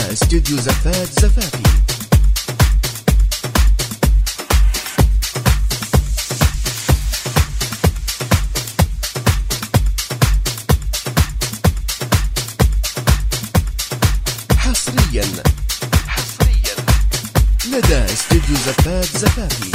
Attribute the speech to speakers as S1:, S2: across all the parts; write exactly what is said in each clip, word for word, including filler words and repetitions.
S1: لدى استوديو زفات زفافي. حصريا حصريا لدى استوديو زفات زفافي.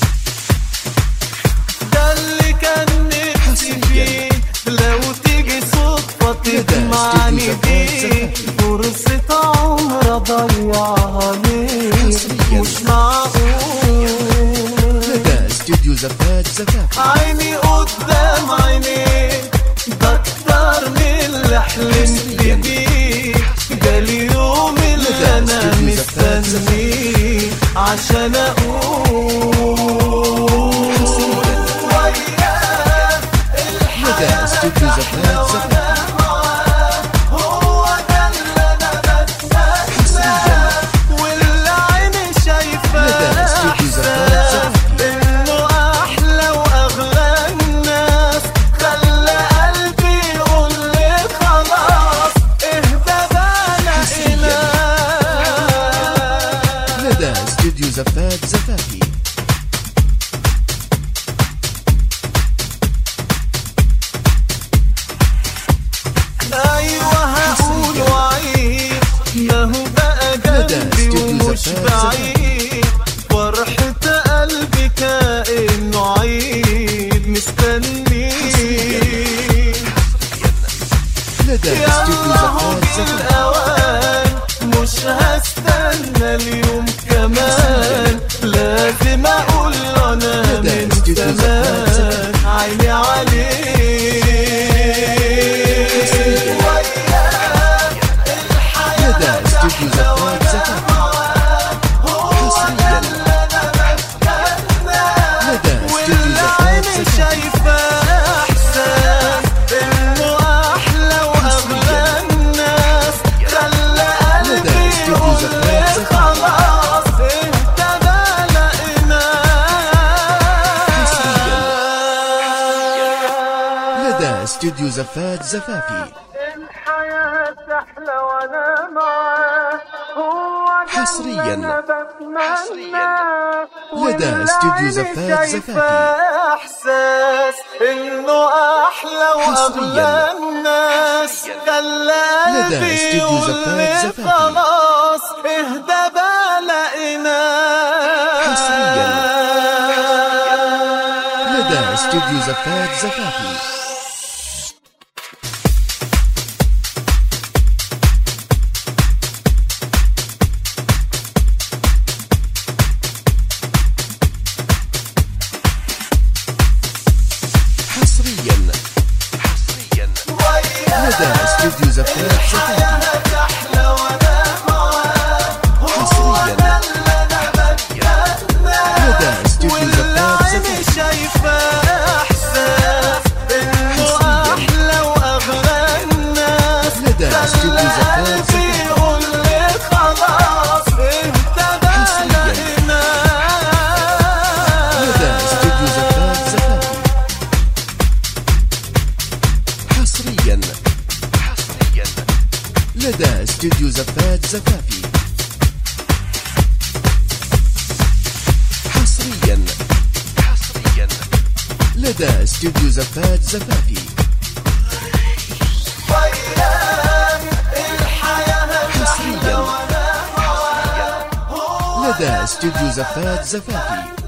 S2: ده اللي كان نفسي فيه لو تيجي صدفة تجمعني بيه، فرصة عمر اضيعها ليه؟ مش معقول.
S1: لدى استوديو زفات زفافي.
S2: عيني قدام عينيك ده اكتر من اللي حلمت بيه، ده اليوم اللي انا مستنيه عشان اقول
S1: لدى استوديو زفات زفافي.
S2: هو ده اللي انا بتمناه، واللي عيني شايفاه احساس انه احلى واغلى الناس، خلى قلبي يقول لي خلاص اهدى بلاقينا.
S1: لدى استوديو زفات زفافي.
S2: ايوه هقول وعيد، ما هو بقى جنبي ومش بعيد، فرحة قلبي كأنه عيد مستنيه. يلا هو جه الأوان، مش هستنى اليوم كمان، لازم أقول أنا من زمان عيني عليه.
S1: استوديو زفات زفافي.
S2: الحياة أحلى وأنا معاه، هو
S1: حصريا حصريا لدى استوديو زفات زفافي.
S2: إحساس إنه أحلى وأغلى الناس، خلى قلبي يقول لي خلاص اهدى بلاقينا.
S1: حصريا لدى استوديو زفات زفافي. حصريا حصريا لدى استوديو زفات زفافي. حصريا لدى استوديو زفات زفافي.
S2: شايفة احساس انه احلى واغلى الناس،
S1: لدى استوديو زفات زفافي.
S2: يقول لي خلاص انت بلاقينا.
S1: لدى استوديو زفات زفافي. حصريا حصريا لدى استوديو زفات زفافي. حصريا حصريا لدى استوديو زفات زفافي. حصريا لدى استوديو زفات زفافي.